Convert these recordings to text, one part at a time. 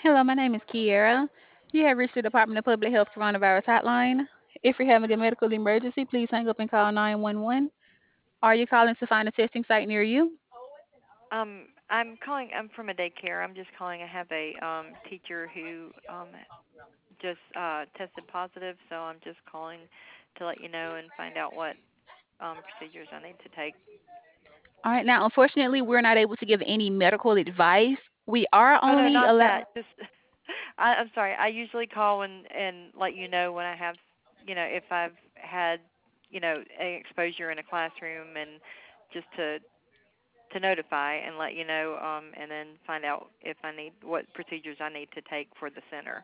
Hello, my name is Kiera. You have reached the Department of Public Health Coronavirus Hotline. If you're having a medical emergency, please hang up and call 911. Are you calling to find a testing site near you? I'm calling. I'm from a daycare. I'm just calling. I have a teacher who just tested positive, so I'm just calling to let you know and find out what procedures I need to take. All right, now, unfortunately, we're not able to give any medical advice. We are Oh no, only not allowed. that. Just I'm sorry. I usually call and let you know when I have, if I've had, an exposure in a classroom and just to notify and let you know, and then find out if I need what procedures I need to take for the center.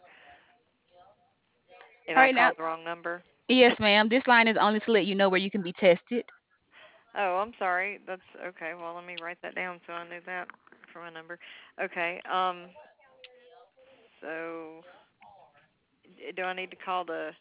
If All I right, now, called the wrong number. yes, ma'am. This line is only to let you know where you can be tested. Oh, I'm sorry. That's okay. Well, let me write that down so I knew that for my number. Okay. So do I need to call the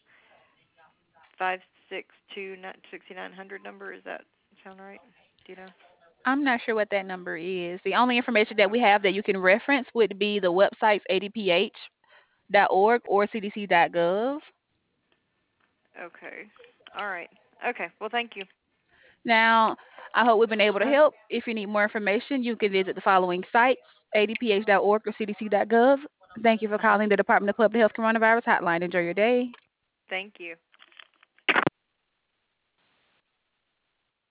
562-6900 number? Is that sound right? Do you know? I'm not sure what that number is. The only information that we Okay. have that you can reference would be the websites adph.org or cdc.gov. Okay. All right. Okay. Well, thank you. Now, I hope we've been able to Huh? help. If you need more information, you can visit the following sites: adph.org or cdc.gov. Thank you for Uh huh. calling the Department of Public Health Coronavirus Hotline. Enjoy your day. Thank you.